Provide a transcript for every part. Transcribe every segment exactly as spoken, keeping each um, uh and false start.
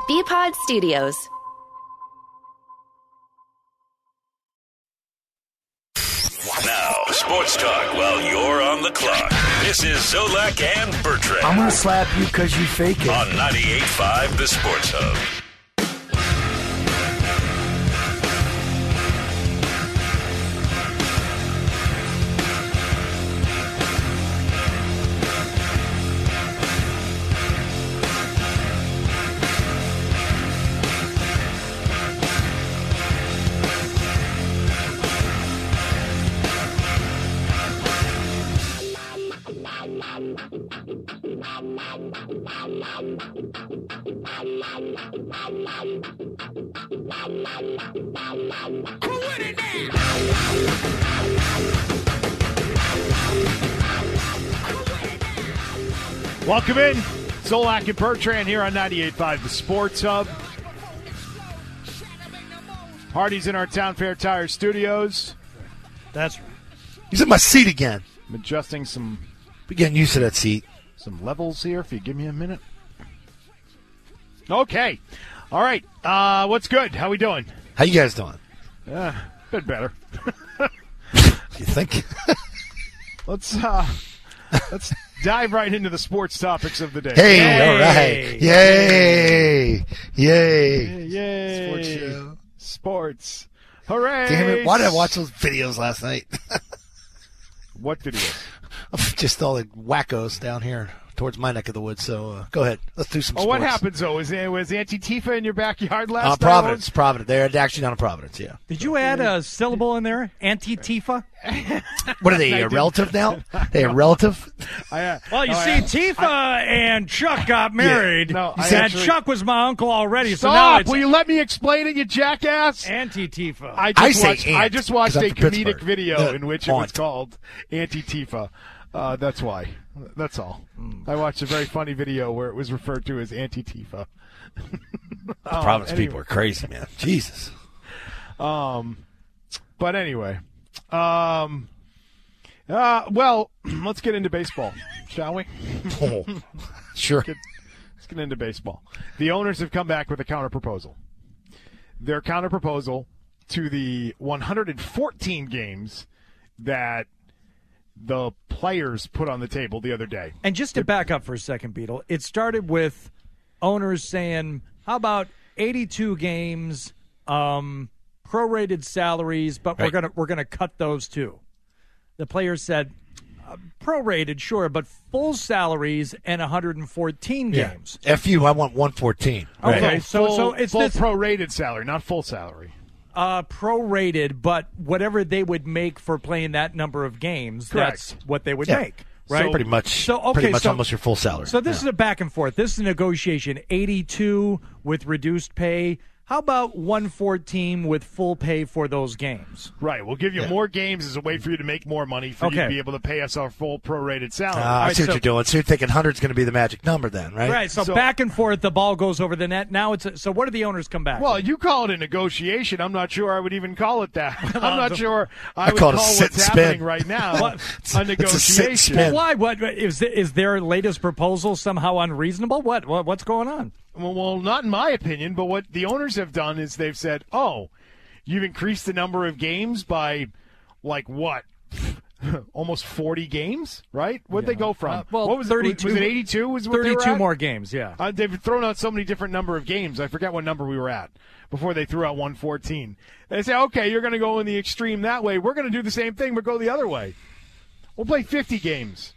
B-Pod Studios. Now, sports talk while you're on the clock. This is Zolak and Bertrand. I'm going to slap you because you fake it. On ninety-eight point five, The Sports Hub. Welcome in. Zolak and Bertrand here on ninety-eight point five, The Sports Hub. Hardy's in our Town Fair Tire Studios. That's right. He's in my seat again. I'm adjusting some Be getting used to that seat. some levels here, if you give me a minute. Okay. All right. Uh, what's good? How we doing? How you guys doing? Uh, bit better. You think? Let's uh, let's dive right into the sports topics of the day. Hey, Yay. all right. Yay. Yay. Yay. Sports show. Sports. Hooray. Damn it. Why did I watch those videos last night? What video? Just all the wackos down here towards my neck of the woods. So uh, go ahead. Let's do some Oh, sports. what happens, though? Was, was Antifa in your backyard last Uh, night? Providence. Providence. They're actually down in Providence, yeah. Did you add a syllable in there? Anti-Tifa? What are they, a relative now? They a relative? I, uh, Well, you no, see, I- Tifa and Chuck got married. no, I and actually- Chuck was my uncle already, so now Stop! it's Will you let me explain it, you jackass? Anti-Tifa. I I just say watched, ant, I just watched 'cause I'm a from comedic Pittsburgh. video Uh, in which it was aunt. called Anti-Tifa. Uh, that's why. That's all. I watched a very funny video where it was referred to as Anti-Tifa. Um, Providence anyway. people are crazy, man. Jesus. Um, but anyway, um, uh, well, let's get into baseball, shall we? Oh, sure. Let's get into baseball. The owners have come back with a counter proposal. Their counter proposal to the one hundred fourteen games that the players put on the table the other day. And just to back up for a second, Beetle, it started with owners saying, how about eighty-two games, um, prorated salaries, but we're Right. gonna we're gonna cut those too. The players said, uh, prorated, sure, but full salaries and one hundred fourteen games. F you, I want one fourteen. Okay, Right. so full, so it's full this prorated salary, not full salary. uh, prorated, but whatever they would make for playing that number of games, Correct. that's what they would Yeah. make, right? Pretty much, So, okay, pretty much so- almost your full salary. So this Yeah. is a back and forth. This is a negotiation. eighty-two with reduced pay. How about one fourteen with full pay for those games? Right. We'll give you Yeah. more games as a way for you to make more money for you to Okay. be able to pay us our full prorated salary. Ah, I right, see what so- you're doing. So you're thinking one hundred is going to be the magic number then, right? Right. So, So- back and forth, the ball goes over the net. Now it's a, so. What do the owners come back? Well, with? you call it a negotiation. I'm not sure I would even call it that. I'm not sure I, I would call call it a sit what's and spin. happening right now What? a It's a sit and negotiation. spin. why? What is is their latest proposal somehow unreasonable? What? what what's going on? Well, well, not in my opinion, but what the owners have done is they've said, oh, you've increased the number of games by, like, what? Almost forty games, right? What'd they go from? Uh, well, what was thirty-two It? Was it eighty-two? Was what they were Thirty-two at? more games. Yeah. Uh, they've thrown out so many different number of games. I forget what number we were at before they threw out one fourteen. They say, okay, you're going to go in the extreme that way. We're going to do the same thing, but go the other way. We'll play fifty games.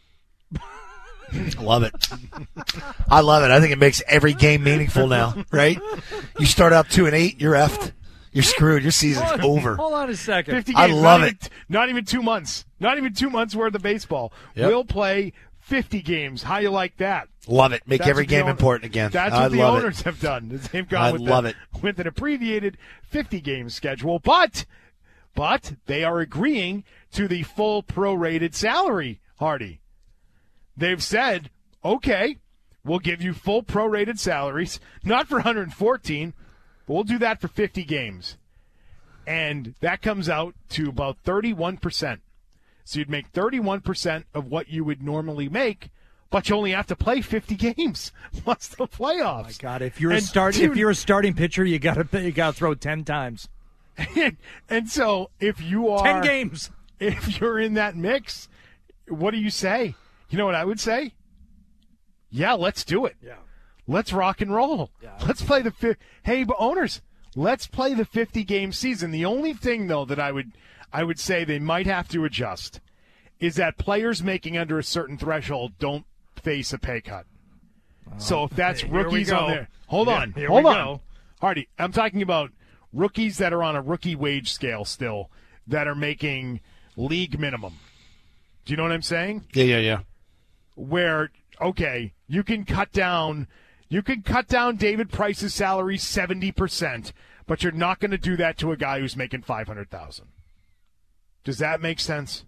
Love it. I love it. I think it makes every game meaningful now, right? You start out two and eight, you're effed. You're screwed. Your season's Hold- over. Hold on a second. fifty I games. love not it. Even, not even two months. Not even two months worth of baseball. Yep. We'll play fifty games. How you like that? Love it. Make That's every what the game owner- important again. That's I what the love owners it. have done. They've gone I with love the, it. with an abbreviated fifty-game schedule, but but they are agreeing to the full prorated salary, Hardy. They've said, okay, we'll give you full prorated salaries, not for one hundred fourteen, but we'll do that for fifty games. And that comes out to about thirty-one percent. So you'd make thirty-one percent of what you would normally make, but you only have to play fifty games plus the playoffs. Oh my God, if you're and a start, dude, if you're a starting pitcher, you got to you got to throw ten times, and, and so if you are ten games, if you're in that mix, what do you say? You know what I would say? Yeah, let's do it. yeah, Let's rock and roll. Yeah. Let's play the fi- hey, but owners, let's play the fifty game season. The only thing though that I would I would say they might have to adjust is that players making under a certain threshold don't face a pay cut. So if that's here we rookies go. on there, hold Yeah, on, here hold we on, go. Hardy. I'm talking about rookies that are on a rookie wage scale still that are making league minimum. Do you know what I'm saying? Yeah, yeah, yeah. Where okay, you can cut down, you can cut down David Price's salary seventy percent, but you're not going to do that to a guy who's making five hundred thousand. Does that make sense?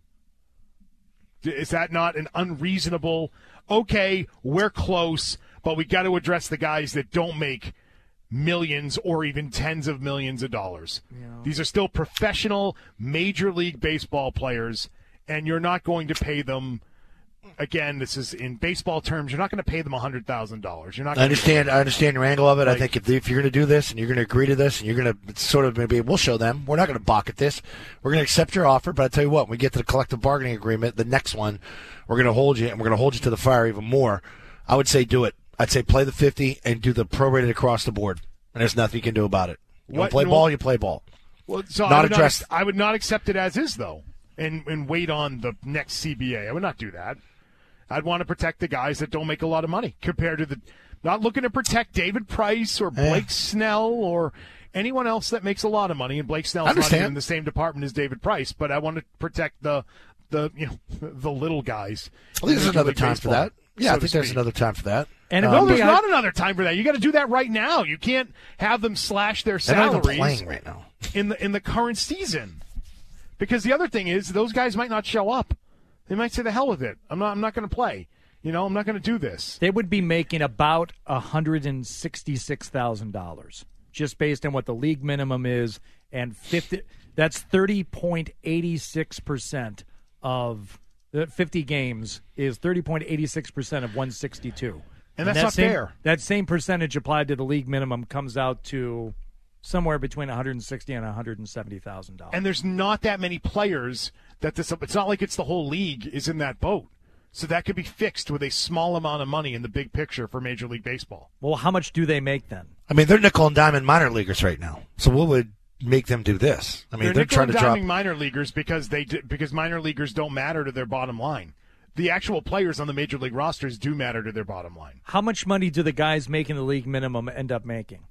Is that not an unreasonable? Okay, we're close, but we got to address the guys that don't make millions or even tens of millions of dollars. Yeah. These are still professional Major League Baseball players, and you're not going to pay them. Again, this is in baseball terms. You're not going to pay them one hundred thousand dollars. You're not. I understand. I understand your angle of it. Like, I think if, if you're going to do this and you're going to agree to this and you're going to sort of maybe we'll show them. We're not going to balk at this. We're going to accept your offer. But I tell you what, when we get to the collective bargaining agreement, the next one, we're going to hold you and we're going to hold you to the fire even more. I would say do it. I'd say play the fifty and do the prorated across the board. And there's nothing you can do about it. You What- play well- ball, you play ball. Well, so Not I would addressed. Not, I would not accept it as is though, and and wait on the next C B A. I would not do that. I'd want to protect the guys that don't make a lot of money compared to the. Not looking to protect David Price or Blake Eh. Snell or anyone else that makes a lot of money. And Blake Snell's not Understand. even in the same department as David Price, but I want to protect the the you know the little guys. I think there's Major another League time for Baseball, that. Yeah, so I to think there's speak. another time for that. And it Um, No, would there's be- not another time for that. You got to do that right now. You can't have them slash their they're not even salaries playing right now. in the in the current season. Because the other thing is those guys might not show up. They might say the hell with it. I'm not I'm not going to play. You know, I'm not going to do this. they would be making about one hundred sixty-six thousand dollars just based on what the league minimum is, and fifty. That's thirty point eight six percent of the fifty games is thirty point eight six percent of one sixty-two. And that's that not same, fair. That same percentage applied to the league minimum comes out to somewhere between one hundred sixty and one hundred seventy thousand dollars. And there's not that many players that this it's not like it's the whole league is in that boat. So that could be fixed with a small amount of money in the big picture for Major League Baseball. Well, how much do they make then? I mean, they're nickel and diamond minor leaguers right now. So what would make them do this? I mean, they're they're, nickel trying and to drop. diming minor leaguers because they d- because minor leaguers don't matter to their bottom line. The actual players on the Major League rosters do matter to their bottom line. How much money do the guys making the league minimum end up making?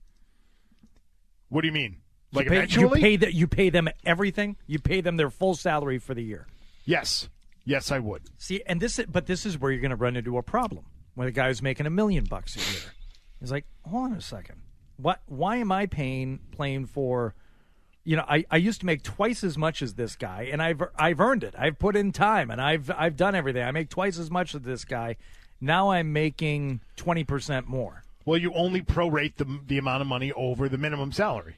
What do you mean? Like you pay, eventually? you pay that you pay them everything. You pay them their full salary for the year. Yes. Yes, I would. See, and this, but this is where you're going to run into a problem when a guy's making a million bucks a year. He's like, hold on a second. What? Why am I paying playing for? You know, I, I used to make twice as much as this guy, and I've I've earned it. I've put in time, and I've I've done everything. I make twice as much as this guy. Now I'm making twenty percent more. Well, you only prorate the the amount of money over the minimum salary.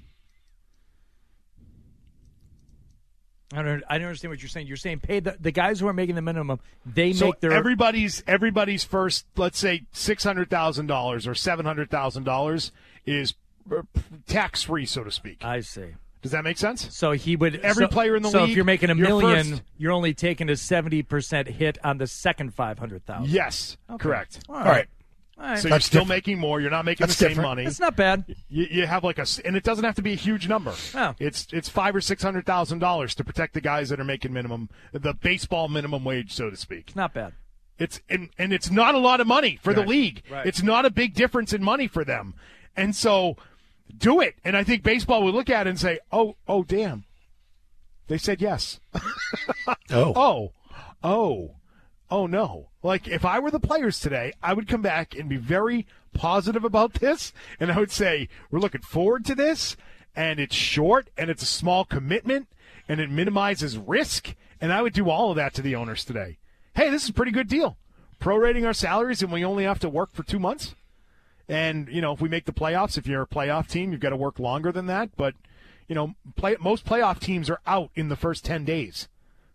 I don't I don't understand what you're saying. You're saying pay the the guys who are making the minimum. They So make their everybody's everybody's first, let's say six hundred thousand dollars or seven hundred thousand dollars is tax free, so to speak. I see. Does that make sense? So he would Every so, player in the so league, if you're making a your million, first- you're only taking a seventy percent hit on the second five hundred thousand. Yes, correct. All All right. All right. So you're That's still different. making more. You're not making That's the same different. money. It's not bad. You, you have like a, s- and it doesn't have to be a huge number. No. It's it's five or six hundred thousand dollars to protect the guys that are making minimum, the baseball minimum wage, so to speak. It's not bad. It's and, and it's not a lot of money for the Right. league. Right. It's not a big difference in money for them, and so do it. And I think baseball would look at it and say, "Oh, oh, damn, they said yes." Oh. Oh, oh, oh no. Like, if I were the players today, I would come back and be very positive about this. And I would say, we're looking forward to this. And it's short and it's a small commitment and it minimizes risk. And I would do all of that to the owners today. Hey, this is a pretty good deal. Prorating our salaries and we only have to work for two months. And, you know, if we make the playoffs, if you're a playoff team, you've got to work longer than that. But, you know, play, most playoff teams are out in the first ten days.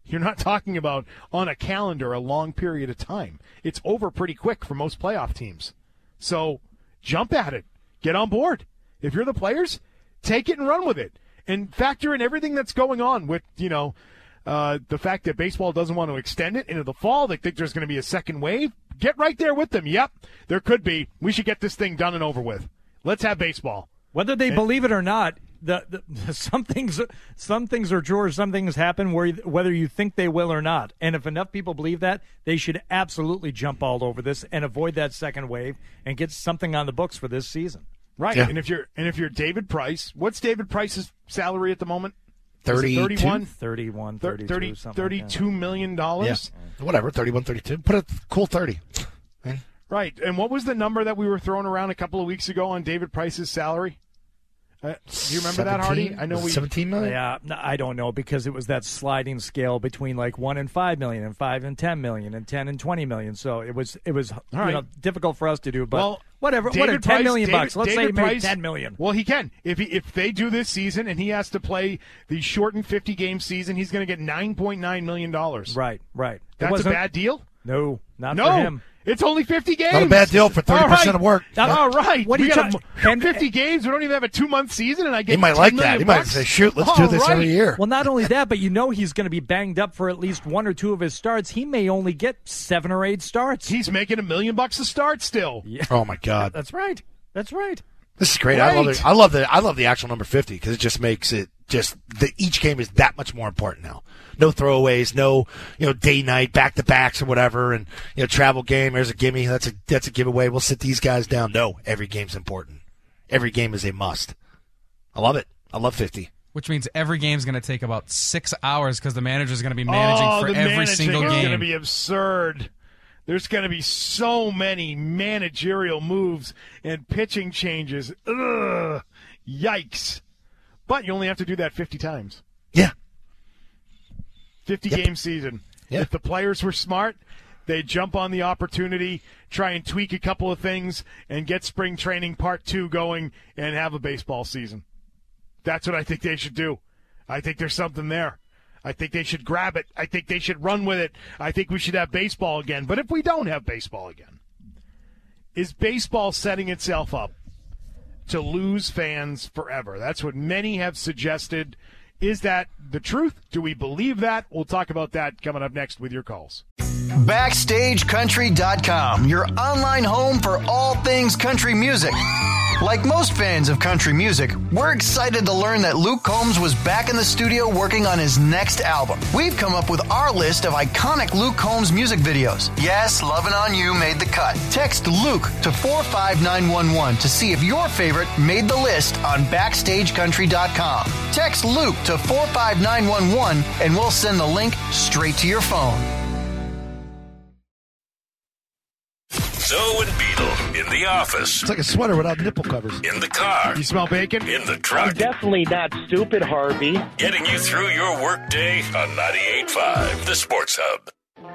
You're not talking about on a calendar a long period of time. It's over pretty quick for most playoff teams. So jump at it. Get on board. If you're the players, take it and run with it. And factor in everything that's going on with, you know, uh, the fact that baseball doesn't want to extend it into the fall. They think there's going to be a second wave. Get right there with them. Yep, there could be. We should get this thing done and over with. Let's have baseball. Whether they and, believe it or not, the, the some things some things are true or some things happen where whether you think they will or not. And if enough people believe that, they should absolutely jump all over this and avoid that second wave and get something on the books for this season. Right. Yeah. And if you're and if you're David Price, what's David Price's salary at the moment? thirty-two thirty-one thirty-one, thirty-two, thirty, something thirty-two like million dollars. Yeah. Whatever, thirty-one, thirty-two. Put a cool thirty. Man. Right. And what was the number that we were throwing around a couple of weeks ago on David Price's salary? Uh, do you remember that, Hardy? I know we seventeen million. Yeah, no, I don't know because it was that sliding scale between like one and five million, and five and ten million, and ten and twenty million. So it was it was you right. know difficult for us to do. But well, whatever, David whatever, ten Price, million David, bucks. Let's David say he made Price, ten million. Well, he can if he if they do this season and he has to play the shortened fifty game season, he's going to get nine point nine million dollars. Right, right. That's a bad deal. No, not no, for him. It's only fifty games. Not a bad deal for thirty All right. percent of work. All right. What we are you got talking- fifty games. We don't even have a two-month season, and I get He might ten like million that. He might bucks? say, shoot, let's All do this right. every year. Well, not only that, but you know he's going to be banged up for at least one or two of his starts. He may only get seven or eight starts. He's making a million bucks a start still. Yeah. Oh, my God. That's right. That's right. This is great. I love Right. it. I love the I love the actual number fifty because it just makes it just the each game is that much more important now. No throwaways, no you know day night back to backs or whatever, and you know travel game. There's a gimme. That's a that's a giveaway. We'll sit these guys down. No, every game's important. Every game is a must. I love it. I love fifty. Which means every game's going to take about six hours because the manager's going to be managing oh, for the every managing single is game. going to be absurd. There's going to be so many managerial moves and pitching changes. Ugh, yikes. But you only have to do that fifty times. Yeah. fifty-game Yep. season. Yep. If the players were smart, they'd jump on the opportunity, try and tweak a couple of things, and get spring training part two going and have a baseball season. That's what I think they should do. I think there's something there. I think they should grab it. I think they should run with it. I think we should have baseball again. But if we don't have baseball again, is baseball setting itself up to lose fans forever? That's what many have suggested. Is that the truth? Do we believe that? We'll talk about that coming up next with your calls. Backstage Country dot com, your online home for all things country music. Like most fans of country music, we're excited to learn that Luke Combs was back in the studio working on his next album. We've come up with our list of iconic Luke Combs music videos. Yes, Lovin' On You made the cut. Text Luke to four five nine one one to see if your favorite made the list on Backstage Country dot com. Text Luke to four five nine one one and we'll send the link straight to your phone. Zoe and Beetle in the office, It's like a sweater without nipple covers. in the car, You smell bacon? in the truck, Definitely not stupid, Harvey. getting you through your workday on ninety-eight point five, The Sports Hub.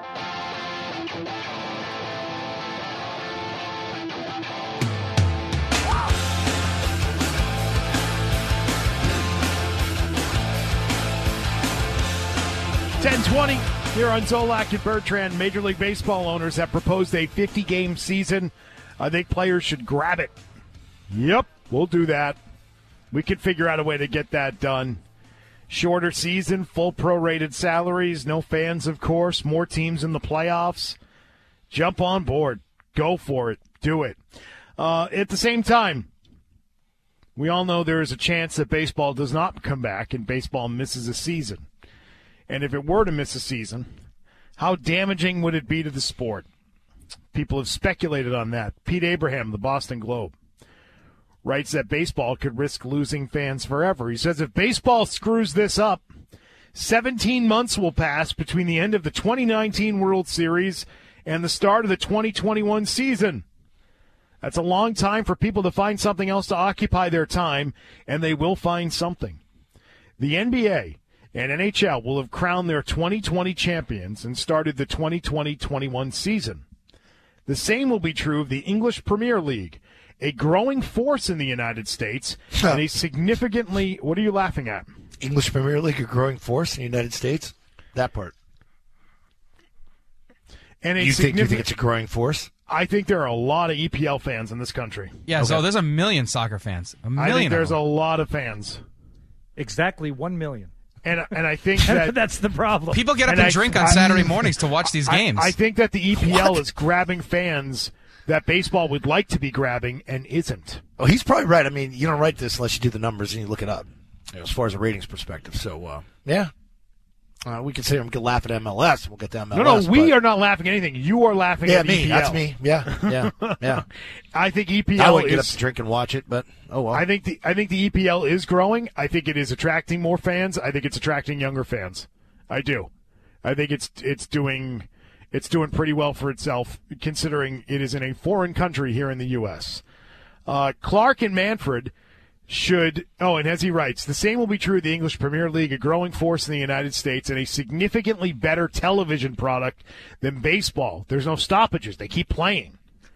ten twenty here on Zolak and Bertrand. Major League Baseball owners have proposed a fifty-game season. I think players should grab it. Yep, we'll do that. We can figure out a way to get that done. Shorter season, full prorated salaries, no fans, of course, more teams in the playoffs. Jump on board. Go for it. Do it. Uh, at the same time, we all know there is a chance that baseball does not come back and baseball misses a season. And if it were to miss a season, how damaging would it be to the sport? People have speculated on that. Pete Abraham, the Boston Globe, writes that baseball could risk losing fans forever. He says if baseball screws this up, seventeen months will pass between the end of the twenty nineteen World Series and the start of the twenty twenty-one season. That's a long time for people to find something else to occupy their time, and they will find something. The N B A and N H L will have crowned their twenty twenty champions and started the twenty twenty twenty-one season. The same will be true of the English Premier League, a growing force in the United States, and a significantly – what are you laughing at? English Premier League, a growing force in the United States? That part. And a You think you significant- think it's a growing force? I think there are a lot of E P L fans in this country. Yeah, so there's a million soccer fans. A million. I think of there's them. a lot of fans. Exactly one million. And and I think that That's the problem. People get up and and, I- drink on I- Saturday mornings to watch these I- games. I, think that the E P L is grabbing fans that baseball would like to be grabbing and isn't. Oh, he's probably right. I mean, you don't write this unless you do the numbers and you look it up, you know, as far as a ratings perspective. So, uh, yeah. Uh, we can say we can laugh at M L S. We'll get to M L S. No, no, we but- are not laughing at anything. You are laughing Yeah, at me. E P L. That's me. Yeah, yeah, yeah. I think E P I L wouldn't get up is. to drink and watch it, but oh well. I think the I think the E P L is growing. I think it is attracting more fans. I think it's attracting younger fans. I do. I think it's it's doing it's doing pretty well for itself, considering it is in a foreign country here in the U S. Uh, Clark and Manfred should. Oh, and as he writes, the same will be true of the English Premier League, a growing force in the United States, and a significantly better television product than baseball. There's no stoppages; they keep playing.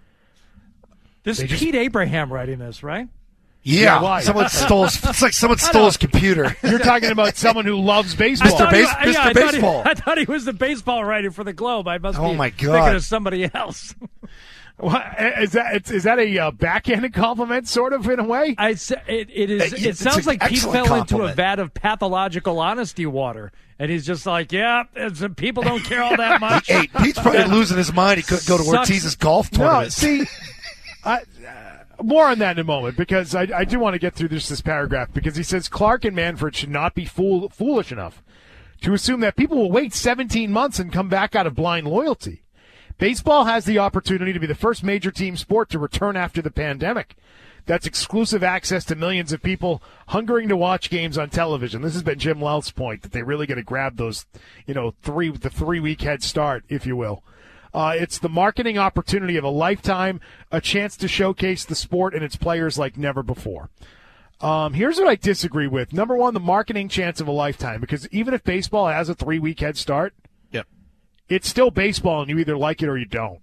This They is just- Pete Abraham writing this, right? yeah, Yeah, why? someone stole. His, it's like someone stole his computer. You're talking about someone who loves baseball. Mister Base- I, Mister I thought he- Baseball. I thought he was the baseball writer for the Globe. I must Oh, be my thinking God. of somebody else. What, is that is that a uh, backhanded compliment, sort of, in a way? I, s- it, it is. It- It it's sounds an like Pete excellent fell into a compliment. vat of pathological honesty water, and he's just like, "Yeah, it's, uh, people don't care all that much." Hey, Pete's probably losing his mind. He couldn't go to Sucks. Ortiz's golf No, tournament. see, I, uh, more on that in a moment, because I, I do want to get through this this paragraph, because he says Clark and Manfred should not be fool, foolish enough to assume that people will wait seventeen months and come back out of blind loyalty. Baseball has the opportunity to be the first major team sport to return after the pandemic. That's exclusive access to millions of people hungering to watch games on television. This has been Jim Louth's point, that they really got to grab those, you know, three the three week head start, if you will. Uh, it's the marketing opportunity of a lifetime, a chance to showcase the sport and its players like never before. Um, here's what I disagree with. Number one, the marketing chance of a lifetime, because even if baseball has a three week head start, Yep. it's still baseball, and you either like it or you don't.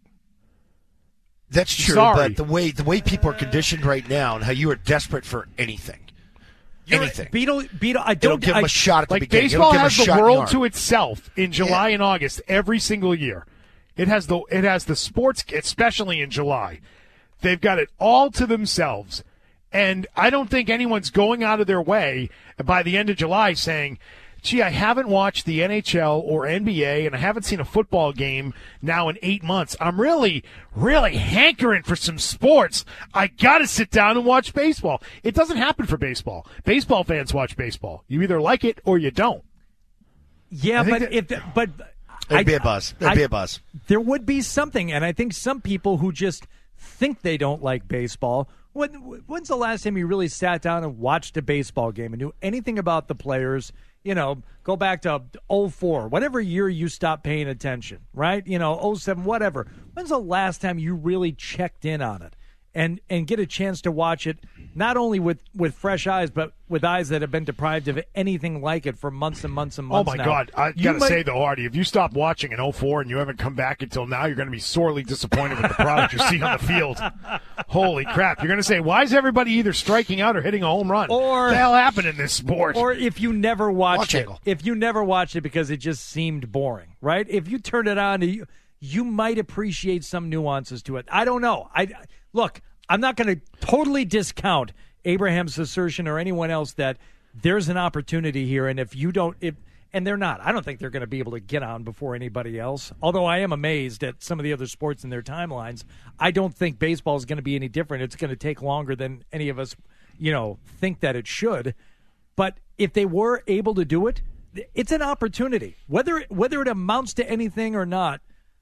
That's true, Sorry. but the way the way people are conditioned right now, and how you are desperate for anything, anything. Beetle, Beetle. I They don't don't give I, him a shot at the Like beginning. They baseball don't give him a has the shot in world arm. to itself in July Yeah. and August every single year. It has the it has the sports, especially in July. They've got it all to themselves, and I don't think anyone's going out of their way by the end of July saying, gee, I haven't watched the N H L or N B A, and I haven't seen a football game now in eight months. I'm really, really hankering for some sports. I got to sit down and watch baseball. It doesn't happen for baseball. Baseball fans watch baseball. You either like it or you don't. Yeah, I think but that- if the, but There'd I- be a buzz. There'd I- be a buzz. There would be something, and I think some people who just think they don't like baseball. When, when's the last time you really sat down and watched a baseball game and knew anything about the players? You know, go back to oh four, whatever year you stopped paying attention, right? You know, oh seven, whatever. When's the last time you really checked in on it and and get a chance to watch it, not only with, with fresh eyes, but with eyes that have been deprived of anything like it for months and months and Oh, months my now? God. I You got to might- say, though, Artie, if you stop watching in oh four and you haven't come back until now, you're going to be sorely disappointed with the product you see on the field. Holy crap. You're going to say, why is everybody either striking out or hitting a home run? Or- what the hell happened in this sport? Or if you never watched Watch it, angle. if you never watched it because it just seemed boring, right? If you turned it on, you, you might appreciate some nuances to it. I don't know. I look. I'm not going to totally discount Abraham's assertion or anyone else that there's an opportunity here, and if you don't, if and they're not, I don't think they're going to be able to get on before anybody else. Although I am amazed at some of the other sports in their timelines. I don't think baseball is going to be any different. It's going to take longer than any of us, you know, think that it should. But if they were able to do it, it's an opportunity. Whether it, whether it amounts to anything or not,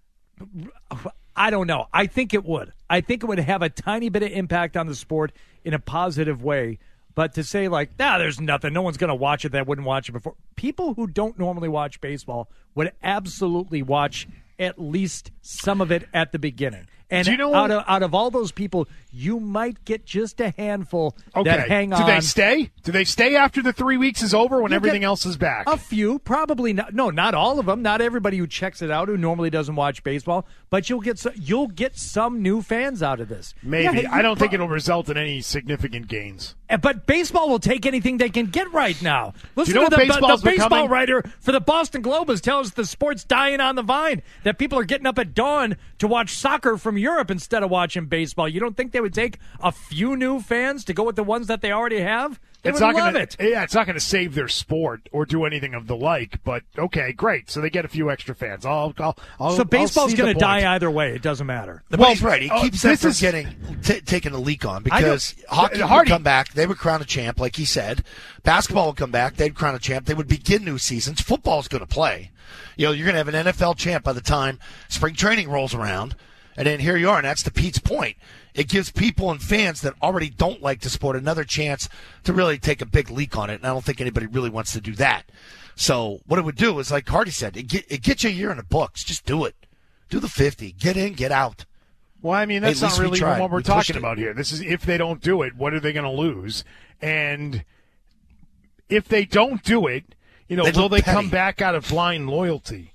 I don't know. I think it would. I think it would have a tiny bit of impact on the sport in a positive way. But to say like, nah, there's nothing, no one's going to watch it that wouldn't watch it before. People who don't normally watch baseball would absolutely watch at least some of it at the beginning. And Do you know out of out of all those people, you might get just a handful okay. that hang on. Do they stay? Do they stay after the three weeks is over when You everything get else is back? A few, probably not. No, not all of them. Not everybody who checks it out who normally doesn't watch baseball. But you'll get so, you'll get some new fans out of this. Maybe. Yeah, I don't pro- think it'll result in any significant gains. But baseball will take anything they can get right now. Listen you know to what the, baseball's the baseball becoming? writer for the Boston Globe is telling us the sport's dying on the vine, that people are getting up at dawn to watch soccer from Europe instead of watching baseball. You don't think they would take a few new fans to go with the ones that they already have? They It's would not love gonna, it. Yeah, it's not going to save their sport or do anything of the like. But okay, great. So they get a few extra fans. I'll, I'll, I'll So baseball's going to die either way. It doesn't matter. The Well, he's right. He uh, keeps them this from is- getting t- taking a leak on I because don't- hockey Hardy- would come back. They would crown a champ, like he said. Basketball would come back. They'd crown a champ. They would begin new seasons. Football's going to play. You know, you're going to have an N F L champ by the time spring training rolls around. And then here you are, and that's to Pete's point. It gives people and fans that already don't like the sport another chance to really take a big leak on it, and I don't think anybody really wants to do that. So what it would do is, like Hardy said, it, get, it gets you a year in the books. Just do it. Do the fifty. Get in, get out. Well, I mean, that's Hey, at not least we really tried. what we're We pushed talking it. about here. This is if they don't do it, what are they going to lose? And if they don't do it, you know, They will look they petty. come back out of blind loyalty?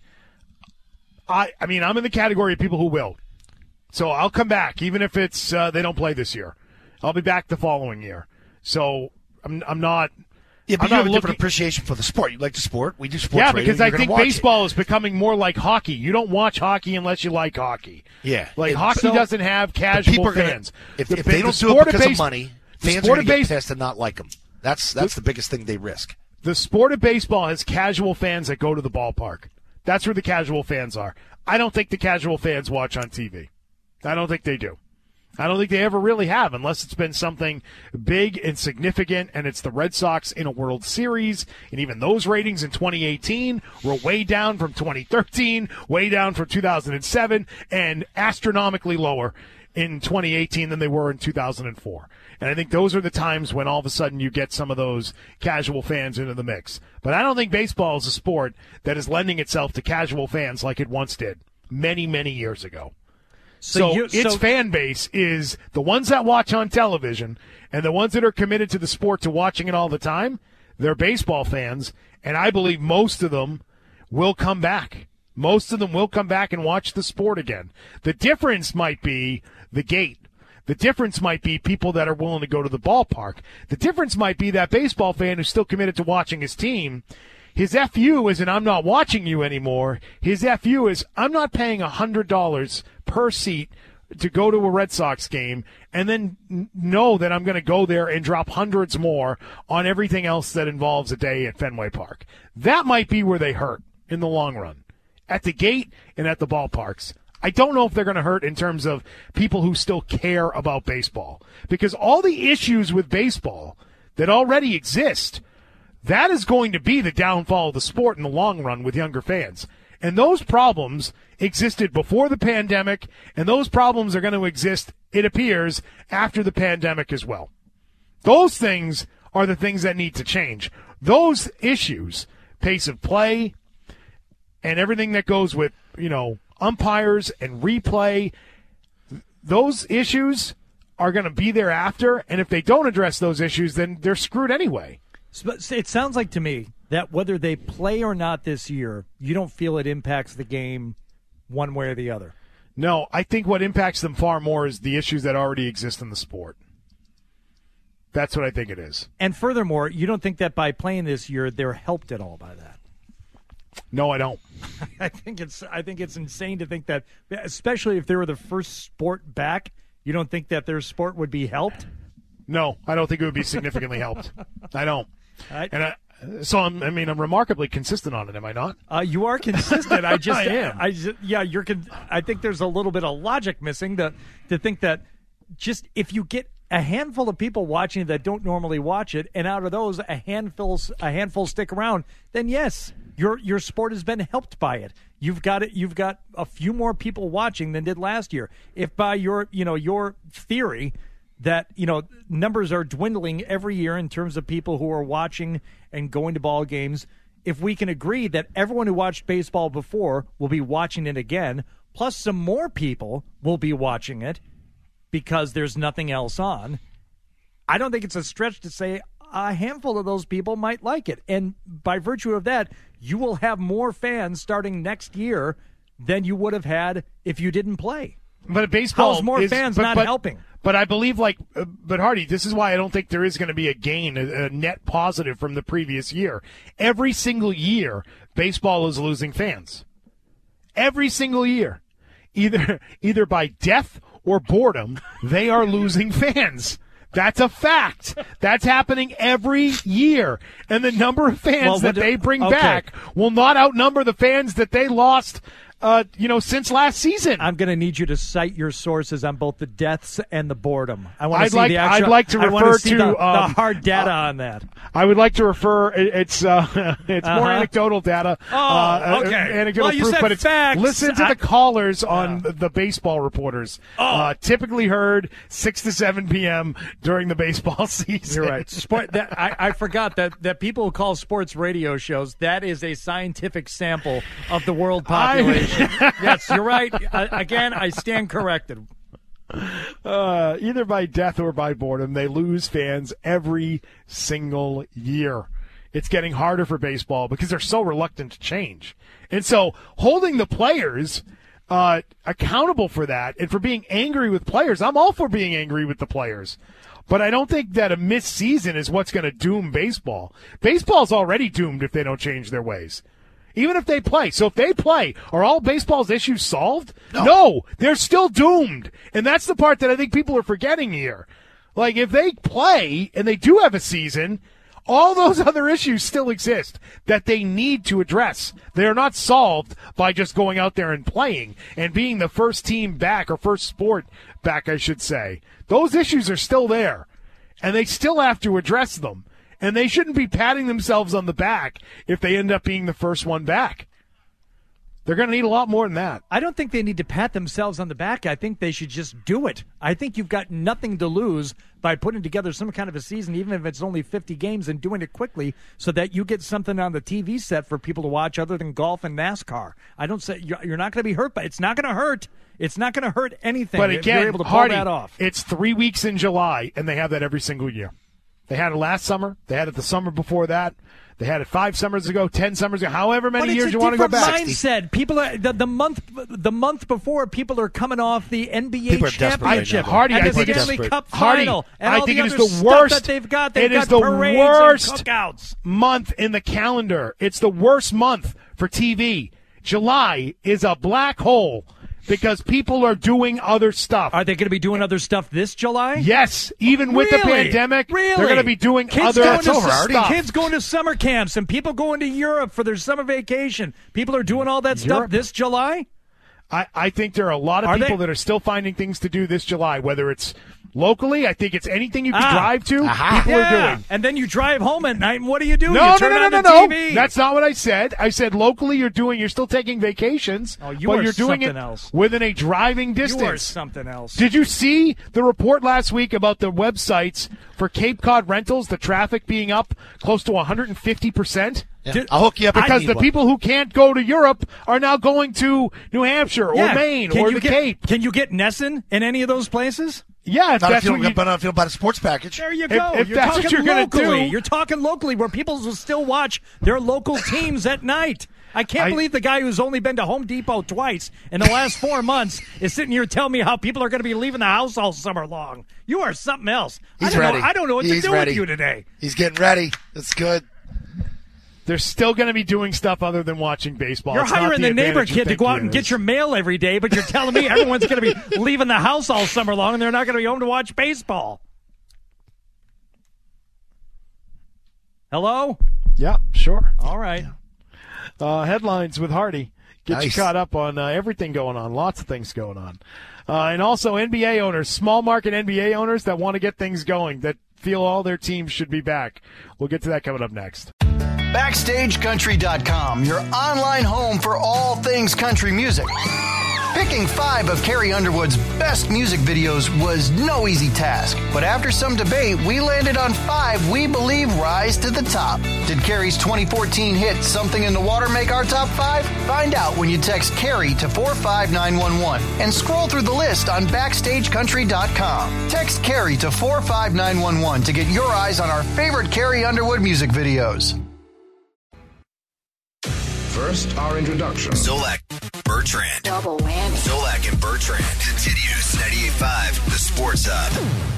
I, I mean, I'm in the category of people who will. So I'll come back, even if it's uh, they don't play this year. I'll be back the following year. So I'm, I'm not. Yeah, but I'm you have not a different looking- appreciation for the sport. You like the sport. We do sports Yeah, radio. because I You're gonna think watch it. baseball is becoming more like hockey. You don't watch hockey unless you like hockey. Yeah. Like And hockey so doesn't have the casual people are gonna- fans. If, The- if they the don't do sport it because of base- money, the fans are sport going of to get base- pissed and not like them. That's that's the biggest thing they risk. The sport of baseball has casual fans that go to the ballpark. That's where the casual fans are. I don't think the casual fans watch on T V. I don't think they do. I don't think they ever really have, unless it's been something big and significant, and it's the Red Sox in a World Series. And even those ratings in twenty eighteen were way down from twenty thirteen, way down from two thousand seven, and astronomically lower in twenty eighteen than they were in two thousand four. And I think those are the times when all of a sudden you get some of those casual fans into the mix. But I don't think baseball is a sport that is lending itself to casual fans like it once did many, many years ago. So, you- its so- fan base is the ones that watch on television and the ones that are committed to the sport to watching it all the time. They're baseball fans, and I believe most of them will come back. Most of them will come back and watch the sport again. The difference might be the gate. The difference might be people that are willing to go to the ballpark. The difference might be that baseball fan who's still committed to watching his team. His F U isn't I'm not watching you anymore. His F U is I'm not paying one hundred dollars per seat to go to a Red Sox game and then n- know that I'm going to go there and drop hundreds more on everything else that involves a day at Fenway Park. That might be where they hurt in the long run, at the gate and at the ballparks. I don't know if they're going to hurt in terms of people who still care about baseball, because all the issues with baseball that already exist, that is going to be the downfall of the sport in the long run with younger fans. And those problems existed before the pandemic, and those problems are going to exist, it appears, after the pandemic as well. Those things are the things that need to change. Those issues, pace of play, and everything that goes with, you know, umpires and replay, those issues are going to be there after, and if they don't address those issues, then they're screwed anyway. But it sounds like to me that whether they play or not this year, you don't feel it impacts the game one way or the other. No, I think what impacts them far more is the issues that already exist in the sport. That's what I think it is. And furthermore, you don't think that by playing this year, they're helped at all by that. No, I don't. I think it's I think it's insane to think that, especially if they were the first sport back, you don't think that their sport would be helped? No, I don't think it would be significantly helped. I don't. I, And I, so I'm, I mean, I'm remarkably consistent on it. Am I not? Uh, you are consistent. I just I am. I just, yeah, you're. Con- I think there's a little bit of logic missing to to think that just if you get a handful of people watching it that don't normally watch it, and out of those a handful a handful stick around, then yes, your your sport has been helped by it. You've got it. You've got a few more people watching than did last year. If by your you know your theory that you know numbers are dwindling every year in terms of people who are watching and going to ball games, if we can agree that everyone who watched baseball before will be watching it again, plus some more people will be watching it because there's nothing else on. I don't think it's a stretch to say a handful of those people might like it. And by virtue of that, you will have more fans starting next year than you would have had if you didn't play. But baseball How's more is, fans but, not but, helping? But I believe, like, uh, but Hardy, this is why I don't think there is going to be a gain, a, a net positive from the previous year. Every single year, baseball is losing fans. Every single year, either either by death or boredom, they are losing fans. That's a fact. That's happening every year. And the number of fans well, that do, they bring okay. back will not outnumber the fans that they lost Uh, you know, since last season. I'm going to need you to cite your sources on both the deaths and the boredom. I want to I'd see like, the actual. I'd like to I refer to, see to the, um, the hard data uh, on that. I would like to refer. it- It's uh, it's more Uh-huh. anecdotal data. Oh, uh, okay. Anecdotal Well, you proof, said but it's facts. listen to I- the callers on the, the baseball reporters. Oh. Uh, typically heard six to seven p.m. during the baseball season. You're right. Sport. That, I, I forgot that that people who call sports radio shows, that is a scientific sample of the world population. Yes, you're right. I, again, I stand corrected. Uh, either by death or by boredom, they lose fans every single year. It's getting harder for baseball because they're so reluctant to change. And so holding the players uh, accountable for that and for being angry with players, I'm all for being angry with the players. But I don't think that a missed season is what's going to doom baseball. Baseball's already doomed if they don't change their ways. Even if they play. So if they play, are all baseball's issues solved? No. no, they're still doomed. And that's the part that I think people are forgetting here. Like, if they play and they do have a season, all those other issues still exist that they need to address. They are not solved by just going out there and playing and being the first team back, or first sport back, I should say. Those issues are still there, and they still have to address them. And they shouldn't be patting themselves on the back if they end up being the first one back. They're going to need a lot more than that. I don't think they need to pat themselves on the back. I think they should just do it. I think you've got nothing to lose by putting together some kind of a season, even if it's only fifty games, and doing it quickly so that you get something on the T V set for people to watch other than golf and NASCAR. I don't say you're not going to be hurt, but it's not going to hurt. It's not going to hurt anything. But if again, you're able to pull Hardy, that off. It's three weeks in July, and they have that every single year. They had it last summer. They had it the summer before that. They had it five summers ago, ten summers ago, however many but years it's you a want to go different back. mindset. People are the, the month the month before. People are coming off the N B A People are desperate right championship, now. Hardy, and I the think it's Stanley desperate. Cup Hardy, final, and I all think the it is other the stuff worst. that they've got. They've it got is the parades worst and cookouts. month in the calendar. It's the worst month for T V. July is a black hole because people are doing other stuff. Are they going to be doing other stuff this July? Yes, even with Really? the pandemic, Really? they're going to be doing kids other going to, stuff. Kids going to summer camps and people going to Europe for their summer vacation. People are doing all that stuff Europe? this July? I, I think there are a lot of Are people they? that are still finding things to do this July, whether it's locally. I think it's anything you can Ah. drive to, Aha. people yeah. are doing. And then you drive home at night, and what do you do? No, you turn no, no, on no, the no, T V. no. That's not what I said. I said locally you're doing, you're still taking vacations, Oh, you but are you're doing something it else. within a driving You are distance. something else. Did you see the report last week about the websites for Cape Cod rentals, the traffic being up close to one hundred fifty percent? Yeah. Did- I'll hook you up. I Because need the one. people who can't go to Europe are now going to New Hampshire or Yeah. Maine Can or you the get, Cape. Can you get Nessun in any of those places? Yeah, if Not if that's you what don't, you, but if you don't buy a sports package. There you If- go. if You're that's talking what you're gonna locally. do- You're talking locally where people will still watch their local teams at night. I can't I- believe the guy who's only been to Home Depot twice in the last four months is sitting here telling me how people are going to be leaving the house all summer long. You are something else. He's I don't ready. Know, I don't know what He's to do ready. with you today. He's getting ready. That's good. They're still going to be doing stuff other than watching baseball. You're It's not hiring the, neighbor advantage you kid to think go out it and get is. your mail every day, but you're telling me everyone's going to be leaving the house all summer long and they're not going to be home to watch baseball. Hello? Yeah, sure. All right. Uh, headlines with Hardy. Get Nice. you caught up on uh, everything going on. Lots of things going on. Uh, and also N B A owners, small market N B A owners that want to get things going, that feel all their teams should be back. We'll get to that coming up next. Backstage Country dot com, your online home for all things country music. Picking five of Carrie Underwood's best music videos was no easy task, but after some debate, we landed on five we believe rise to the top. Did Carrie's twenty fourteen hit Something in the Water make our top five? Find out when you text Carrie to four five nine one one and scroll through the list on backstage country dot com. Text Carrie to four five nine one one to get your eyes on our favorite Carrie Underwood music videos. First, our introduction. Zolak, Bertrand. Double whammy. Zolak and Bertrand. Continues ninety-eight point five, the Sports Hub.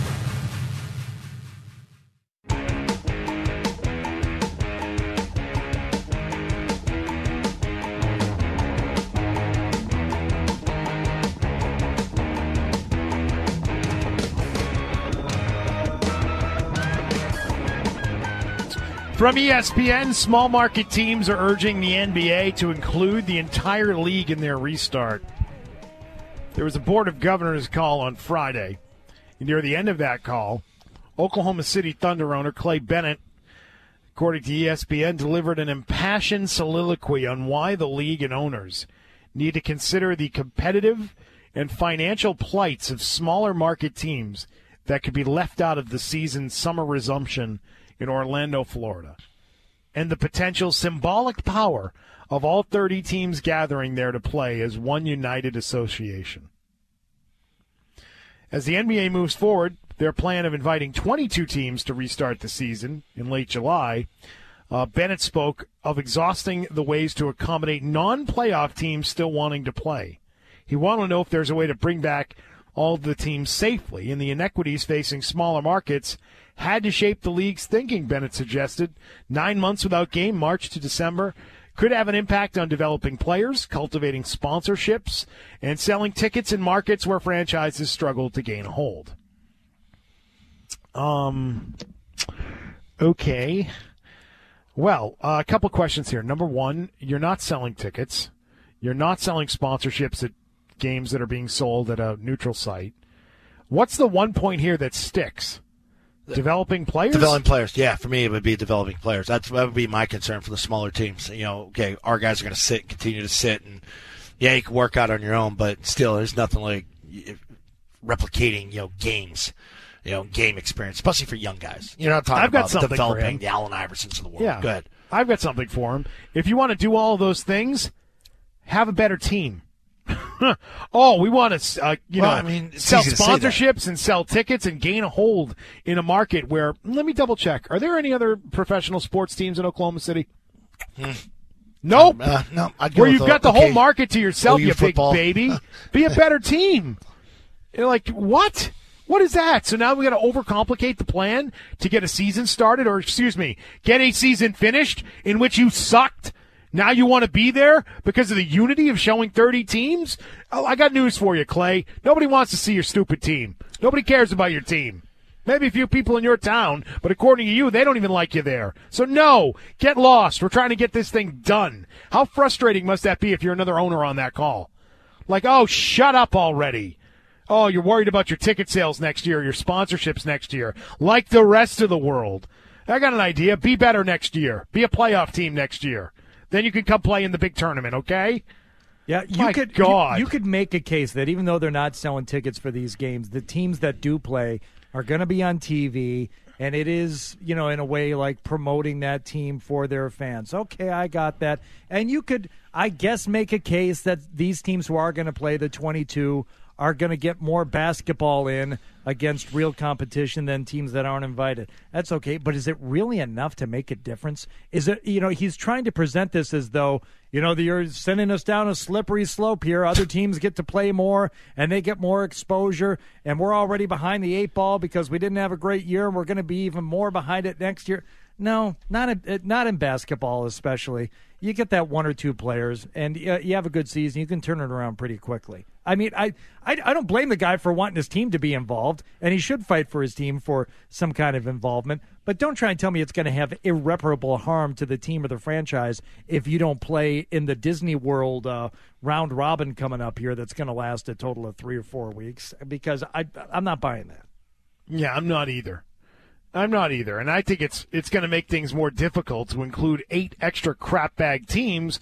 From E S P N, small market teams are urging the N B A to include the entire league in their restart. There was a Board of Governors call on Friday. Near the end of that call, Oklahoma City Thunder owner Clay Bennett, according to E S P N, delivered an impassioned soliloquy on why the league and owners need to consider the competitive and financial plights of smaller market teams that could be left out of the season's summer resumption in Orlando, Florida, and the potential symbolic power of all thirty teams gathering there to play as one united association. As the N B A moves forward, their plan of inviting twenty-two teams to restart the season in late July, uh, Bennett spoke of exhausting the ways to accommodate non-playoff teams still wanting to play. He wanted to know if there's a way to bring back all the teams safely, and the inequities facing smaller markets had to shape the league's thinking, Bennett suggested. Nine months without game, March to December, could have an impact on developing players, cultivating sponsorships, and selling tickets in markets where franchises struggle to gain a hold. Um, okay. Well, uh, a couple questions here. Number one, you're not selling tickets. You're not selling sponsorships at games that are being sold at a neutral site. What's the one point here that sticks? Developing players? Developing players, yeah. For me, it would be developing players. That's, that would be my concern for the smaller teams. You know, okay, our guys are going to sit and continue to sit, and yeah, you can work out on your own, but still, there's nothing like replicating, you know, games, you know, game experience, especially for young guys. You're not talking I've got about something developing the Allen Iversons of the world. Yeah. Good. I've got something for him. If you want to do all of those things, have a better team. oh, we want to, uh, you well, know, I mean, sell sponsorships and sell tickets and gain a hold in a market where, let me double check. Are there any other professional sports teams in Oklahoma City? Hmm. Nope. Um, uh, no, I'd go where with you've the, got the okay. whole market to yourself, O U you football. big baby. Be a better team. You're like, what? What is that? So now we got to overcomplicate the plan to get a season started, or excuse me, get a season finished in which you sucked. Now you want to be there because of the unity of showing thirty teams? Oh, I got news for you, Clay. Nobody wants to see your stupid team. Nobody cares about your team. Maybe a few people in your town, but according to you, they don't even like you there. So no, get lost. We're trying to get this thing done. How frustrating must that be if you're another owner on that call? Like, oh, shut up already. Oh, you're worried about your ticket sales next year, your sponsorships next year, like the rest of the world. I got an idea. Be better next year. Be a playoff team next year. Then you can come play in the big tournament, okay? Yeah, you My could God. You, you could make a case that even though they're not selling tickets for these games, the teams that do play are going to be on T V, and it is, you know, in a way like promoting that team for their fans. Okay, I got that. And you could, I guess, make a case that these teams who are going to play the twenty-two are going to get more basketball in against real competition than teams that aren't invited. That's okay, but is it really enough to make a difference? Is it, you know, he's trying to present this as though, you know, you're sending us down a slippery slope here. Other teams get to play more, and they get more exposure, and we're already behind the eight ball because we didn't have a great year, and we're going to be even more behind it next year. No, not in, not in basketball especially. You get that one or two players, and uh, you have a good season. You can turn it around pretty quickly. I mean, I, I I don't blame the guy for wanting his team to be involved, and he should fight for his team for some kind of involvement. But don't try and tell me it's going to have irreparable harm to the team or the franchise if you don't play in the Disney World uh, round robin coming up here that's going to last a total of three or four weeks, because I, I'm not buying that. Yeah, I'm not either. I'm not either, and I think it's it's going to make things more difficult to include eight extra crap bag teams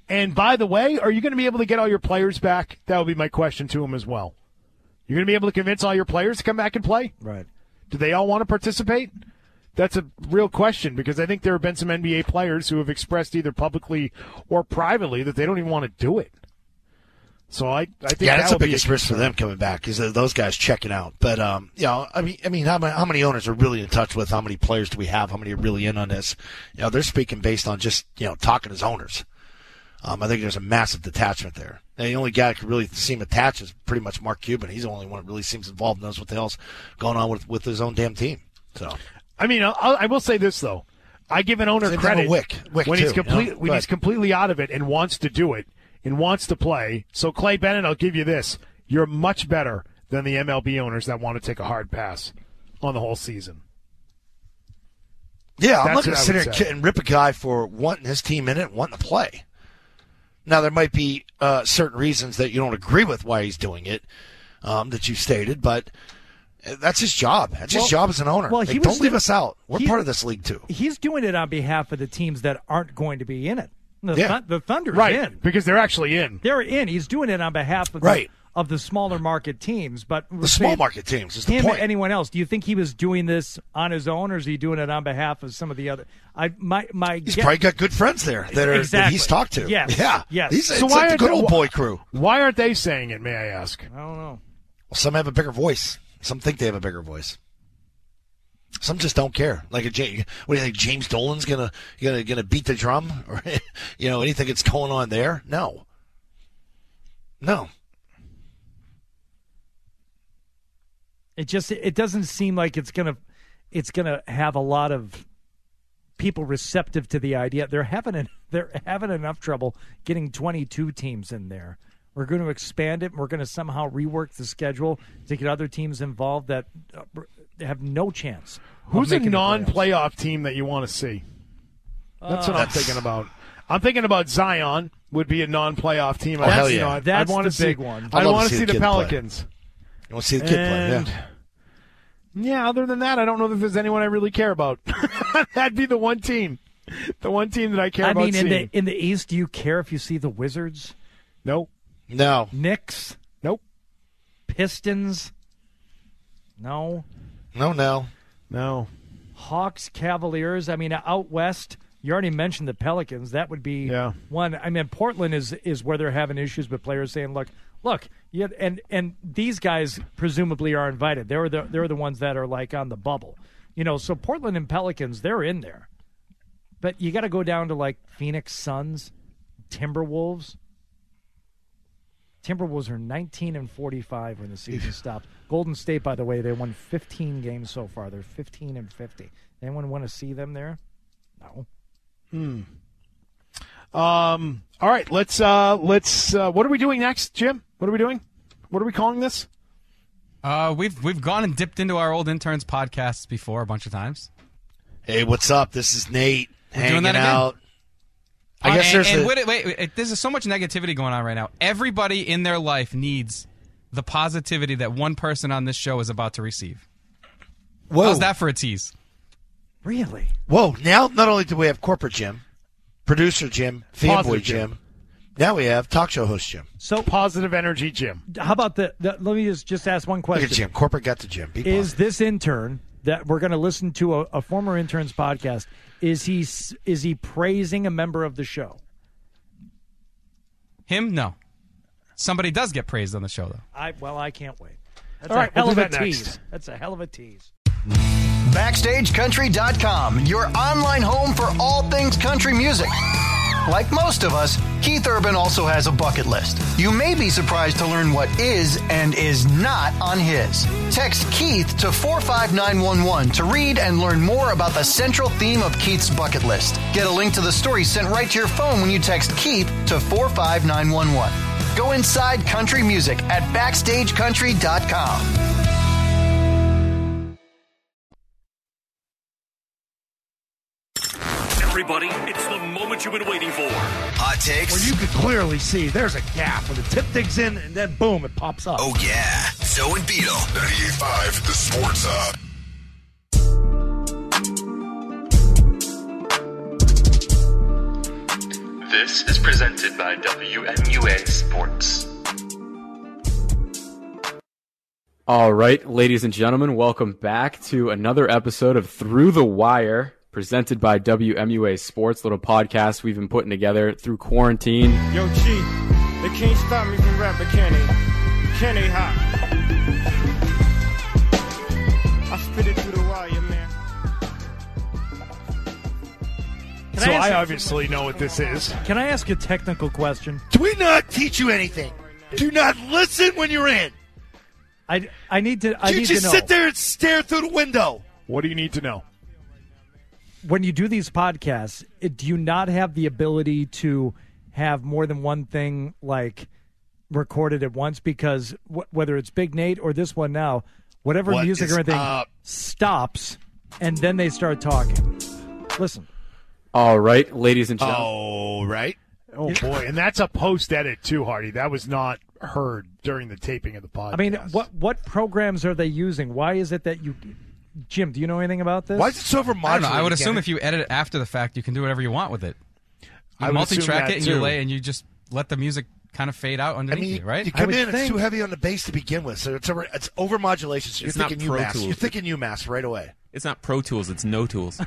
And by the way, are you going to be able to get all your players back? That would be my question to him as well. You're going to be able to convince all your players to come back and play? Right. Do they all want to participate? That's a real question because I think there have been some N B A players who have expressed either publicly or privately that they don't even want to do it. So I, I think yeah, that's that the will biggest be a risk for them coming back is those guys checking out. But um, you know, I mean, I mean, how many, how many owners are really in touch with? How many players do we have? How many are really in on this? You know, they're speaking based on just you know talking as owners. Um, I think there's a massive detachment there. And the only guy that could really seem attached is pretty much Mark Cuban. He's the only one that really seems involved and knows what the hell's going on with, with his own damn team. So, I mean, I'll, I will say this though, I give an owner Same credit Wick. Wick when too, he's complete you know? when he's completely out of it and wants to do it and wants to play. So Clay Bennett, I'll give you this: you're much better than the M L B owners that want to take a hard pass on the whole season. Yeah, I'm That's not going what to I sit would here say. and rip a guy for wanting his team in it and wanting to play. Now, there might be uh, certain reasons that you don't agree with why he's doing it um, that you stated, but that's his job. That's Well- his job as an owner. well, Like, he don't was leave do- us out. We're he- part of this league, too. He's doing it on behalf of the teams that aren't going to be in it. The, Yeah. Thun- the Thunder's Right, in. because they're actually in. They're in. He's doing it on behalf of Right. the, of the smaller market teams. But The small market teams is the him, point. anyone else? Do you think he was doing this on his own, or is he doing it on behalf of some of the other? I my my. He's guess- probably got good friends there that, are, that Exactly. he's talked to. Yes. Yeah. Yes. He's, So it's why like the aren't good they- old boy crew. Why aren't they saying it? May I ask? I don't know. Well, some have a bigger voice. Some think they have a bigger voice. Some just don't care. Like a James, what do you think? James Dolan's gonna gonna gonna beat the drum, or you know anything that's going on there? No, no. It just it doesn't seem like it's gonna it's gonna have a lot of people receptive to the idea. They're having an, they're having enough trouble getting twenty-two teams in there. We're going to expand it. And we're going to somehow rework the schedule to get other teams involved that uh, have no chance. of Who's a making the playoffs. non-playoff team that you want to see? That's what I'm That's- thinking about. I'm thinking about Zion would be a non-playoff team. Oh, hell you yeah. know, I'd, That's I'd want the to see, big one. I'd I'd love want to to see see the the kid play. Pelicans. You want to see the kid And, play? Yeah. yeah, other than that, I don't know if there's anyone I really care about. That'd be the one team. The one team that I care I about mean, in seeing. the in the East, do you care if you see the Wizards, Nope. No, Knicks, Nope. Pistons? No. no, no. No. Hawks, Cavaliers. I mean, out west, you already mentioned the Pelicans. That would be Yeah. one. I mean, Portland is is where they're having issues with players saying, "Look, look, yeah," and and these guys presumably are invited. They're the they're the ones that are like on the bubble, you know. So Portland and Pelicans, they're in there, but you got to go down to like Phoenix Suns, Timberwolves. Timberwolves are nineteen and forty-five when the season stops. Golden State, by the way, they won fifteen games so far. They're fifteen and fifty. Anyone want to see them there? No. Um. All right. Let's. Uh. Let's. Uh, what are we doing next, Jim? What are we doing? What are we calling this? Uh, we've we've gone and dipped into our old interns podcasts before a bunch of times. Hey, what's up? This is Nate We're hanging doing that again? out. I Uh, guess and, there's and a, wait, wait, wait, there's so much negativity going on right now. Everybody in their life needs the positivity that one person on this show is about to receive. whoa, How's that for a tease? Really? whoa. Now, not only do we have corporate Jim, producer Jim, fanboy Positive Jim, Jim. now we have talk show host Jim. So Positive energy, Jim. how about the, the let me just, just ask one Look question. at Jim. Corporate got to Jim. Be Is positive. this intern that we're going to listen to a, a former intern's podcast, is he s- is he praising a member of the show? Him? No. Somebody does get praised on the show, though. I well, I can't wait. That's All a right, hell we'll of do a that tease. next. That's a hell of a tease. Backstage Country dot com, your online home for all things country music. Like most of us, Keith Urban also has a bucket list. You may be surprised to learn what is and is not on his. Text Keith to four five nine one one to read and learn more about the central theme of Keith's bucket list. Get a link to the story sent right to your phone when you text Keith to four five nine one one. Go inside country music at backstage country dot com. Everybody, it's the moment you've been waiting for. Hot takes. Well, you could clearly see there's a gap when the tip digs in and then boom, it pops up. Oh, yeah. So and Beetle. ninety-eight point five, the Sports Hub. This is presented by W M U A Sports. All right, ladies and gentlemen, welcome back to another episode of Through the Wire, presented by W M U A Sports, little podcast we've been putting together through quarantine. Yo, G, they can't stop me from rapping, can they? Can they, hot? I spit it through the wire, man. Can so I, I obviously know what this is. Can I ask a technical question? Do we not teach you anything? Do not listen when you're in. I, I need to. I you need just to know. sit there and stare through the window. What do you need to know? When you do these podcasts, it, do you not have the ability to have more than one thing like recorded at once? Because w- whether it's Big Nate or this one now, whatever What music is or anything up? stops, and then they start talking. Listen. All right, ladies and gentlemen. All right. Oh, boy. And that's a post-edit, too, Hardy. That was not heard during the taping of the podcast. I mean, what what programs are they using? Why is it that you... Jim, do you know anything about this? Why is it so overmodulated? I don't know. I would assume if you edit it after the fact, you can do whatever you want with it. You I would assume multi-track that it and too. you lay and you just let the music kind of fade out I underneath mean, you, right? you come I in, would it's think- too heavy on the bass to begin with, so it's over, it's overmodulation. So you're It's not thinking Pro UMass. Tools. You're thinking UMass right away. It's not Pro Tools, it's No Tools.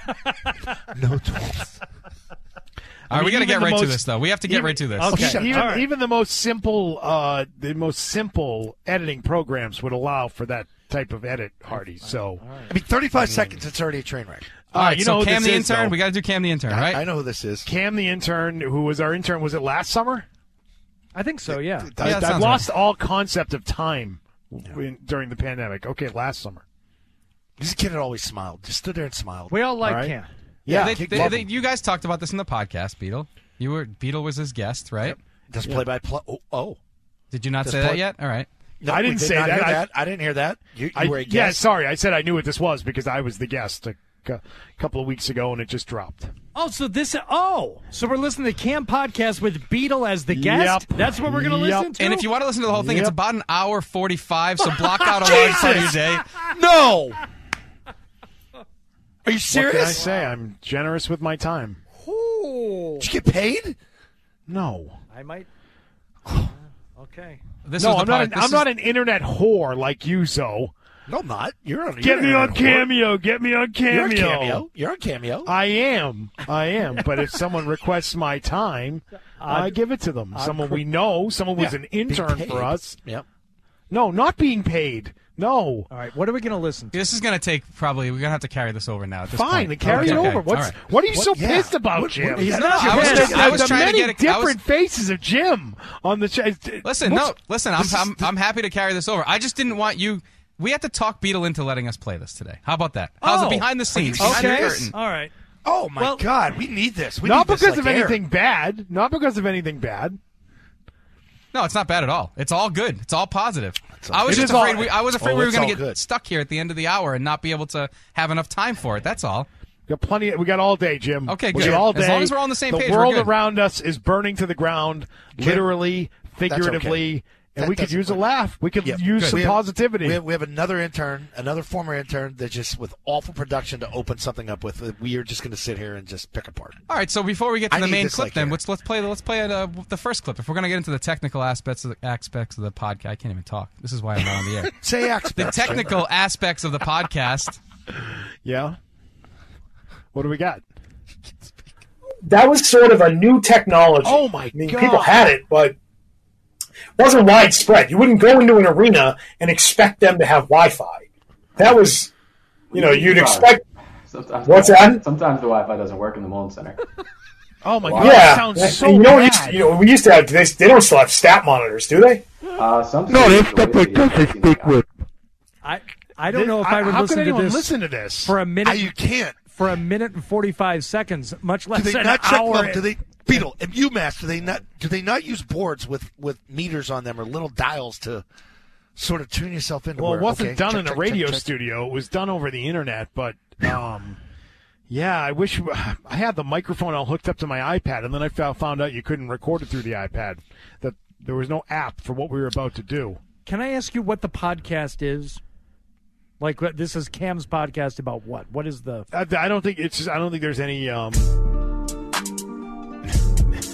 No tools. All right, we got to even get the right to most- this, though. We have to get even- right to this. Okay. Even, All right. even the most simple, uh, the most simple editing programs would allow for that type of edit, Hardy. So, I mean, thirty-five seconds, it's already a train wreck. All right, you so know who Cam this the is, intern. though. We got to do Cam the intern, right? I, I know who this is. Cam, the intern, who was our intern, was it last summer? I think so, yeah. Yeah, that I, I sounds lost all concept of time when, during the pandemic. Okay, last summer. This kid had always smiled. Just stood there and smiled. We all like All right? Cam. Yeah, they, kick they, love they, him. you guys talked about this in the podcast, Beetle. You were Beetle was his guest, right? Does play by play. Oh, oh. Did you not Does say play- that yet? All right. No, I we didn't did say not that. hear I- that. I didn't hear that. You, you I, were a yeah, guest. sorry. I said I knew what this was because I was the guest a cou- couple of weeks ago, and it just dropped. Oh, so this. Oh, so we're listening to Cam podcast with Beetle as the guest. Yep. That's what we're going to Yep. listen to. And if you want to listen to the whole thing, Yep. it's about an hour forty-five. So block out a large part of your day. No. Are you What can I serious? say? I'm generous with my time. Did you get paid? No. I might. Okay. This no, was the I'm not. part- An, this I'm is- not an internet whore like you, so. No, I'm not. You're on. Get you're me on a- Cameo. Get me on You're on Cameo. Cameo. You're on Cameo. I am. I am. But if someone requests my time, I I'd- give it to them. I'd Someone cr- we know. Someone who's Yeah, an being intern paid. for us. Yep. No, not being paid. No. All right. What are we going to listen to? This is going to take probably. We're going to have to carry this over now. At this Fine, point. then carry Okay, it okay. over. What's All right. what are you What- so yeah. pissed about, What- Jim? what- he's No, not I was Jim. just- the, I was the trying to many get it- I was- different faces of Jim on the show. Listen, What's- no, listen. I'm, this is I'm I'm happy to carry this over. I just didn't want you. We had to talk Beetle into letting us play this today. How about that? How's Oh. it behind the scenes? Behind Okay. the curtain. All right. Oh my Well- God, we need this. We Not need this because like of air. anything bad. Not because of anything bad. No, it's not bad at all. It's all good. It's all positive. I was It just is all- afraid. We, I was afraid Oh, we were it's going to all get good. stuck here at the end of the hour and not be able to have enough time for it. That's all. We got plenty. We got all day, Jim. Okay, we good. got all day. As long as we're all on the same page, the we're world good. around us is burning to the ground, literally, figuratively, okay. and That we could doesn't use a work. laugh. We could Yeah, use good. some We have- positivity. We have, we have another intern, another former intern that just with awful production to open something up with. that We are just going to sit here and just pick apart. All right. So before we get to I the need main this clip, like then air. let's let's play let's play uh, the first clip. If we're going to get into the technical aspects of the aspects of the podcast, I can't even talk. This is why I'm not on the air. Say X. The technical aspects of the podcast. yeah. What do we got? That was sort of a new technology. Oh, my I mean, God. people had it, but it wasn't widespread. You wouldn't go into an arena and expect them to have Wi-Fi. That was, you know, you'd expect. Sometimes, What's that? Sometimes the Wi-Fi doesn't work in the Mullen Center. Oh my Yeah, God! That sounds and so you know, we bad. used to, you know, we used to have. They, they don't still have stat monitors, do they? Uh, some No, they stations, the stuff way like they this they speak speak with. I I don't This- know if I- I would how listen could to anyone this. listen to this? for a minute? Ah, you can't. For a minute and forty-five seconds, much Do less they an not check hour. them? Do they, Beetle and UMass? Do they not? Do they not use boards with, with meters on them or little dials to sort of tune yourself into? Well, where, it wasn't okay, done check, in a check, radio check, check. studio. It was done over the internet. But um, yeah, I wish I had the microphone all hooked up to my iPad, and then I fou- found out you couldn't record it through the iPad. That there was no app for what we were about to do. Can I ask you what the podcast is? Like, what- this is Cam's podcast about what? What is the? I, I don't think it's. Just, I don't think there's any. Um,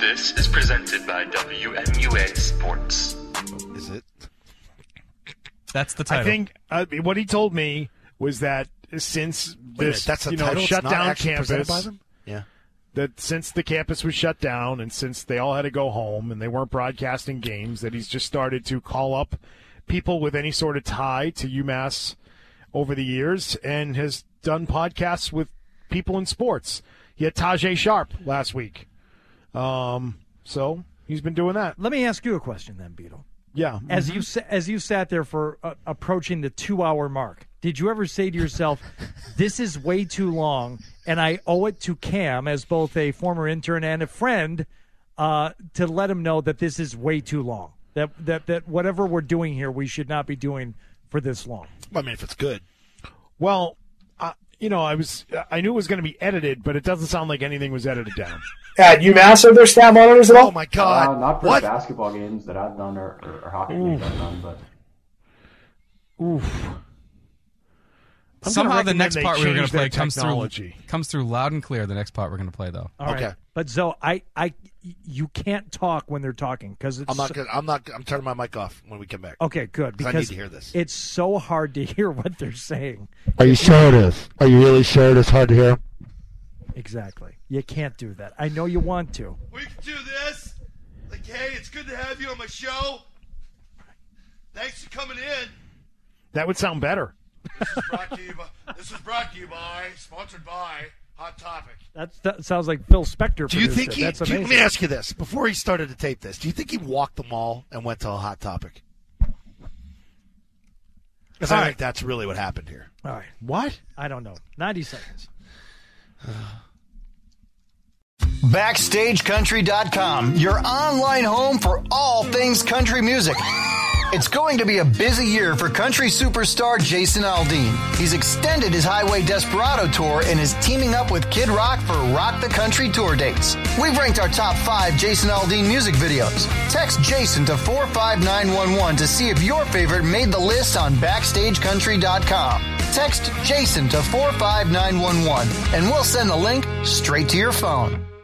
This is presented by W M U A Sports. Is it? That's the title. I think uh, what he told me was that since Wait a minute, this that's the you know, title? It's shut not down actually presented campus, by them? Yeah. that since the campus was shut down and since they all had to go home and they weren't broadcasting games, that he's just started to call up people with any sort of tie to UMass over the years and has done podcasts with people in sports. He had Tajay Sharp last week. Um, so he's been doing that. Let me ask you a question then, Beetle. Yeah. As Mhm. you sa- as you sat there for uh, approaching the two-hour mark, did you ever say to yourself, this is way too long, and I owe it to Cam, as both a former intern and a friend, uh, to let him know that this is way too long, that, that, that whatever we're doing here, we should not be doing for this long? I mean, if it's good. Well, uh, you know, I was I knew it was going to be edited, but it doesn't sound like anything was edited down. At UMass, are there stat monitors at all? Oh, my God. Uh, not for What? basketball games that I've done or, or, or hockey games I've done, but Oof. I'm Somehow gonna the recommend next they part we were going change to play their comes technology. through comes through loud and clear. The next part we're going to play, though. All right. Okay. But Zoe, I, I, you can't talk when they're talking because it's I'm not. so- Gonna, I'm not. I'm turning my mic off when we come back. okay. Good, 'Cause I because need to hear this. it's so hard to hear what they're saying. Are you sure it is? Are you really sure it is hard to hear? Exactly. You can't do that. I know you want to. We can do this. Like, hey, it's good to have you on my show. Thanks for coming in. That would sound better. This is brought to you by, this is brought to you by, sponsored by Hot Topic. That's, that sounds like Phil Spector. Do you produced think it. he? That's do you- amazing. let me ask you this: before he started to tape this, do you think he walked the mall and went to a Hot Topic? Because I All think right. that's really what happened here. All right. What? I don't know. ninety seconds. Backstage Country dot com, your online home for all things country music. It's going to be a busy year for country superstar Jason Aldean. He's extended his Highway Desperado tour and is teaming up with Kid Rock for Rock the Country tour dates. We've ranked our top five Jason Aldean music videos. Text Jason to four five nine one one to see if your favorite made the list on Backstage Country dot com. Text Jason to four five nine one one and we'll send the link straight to your phone.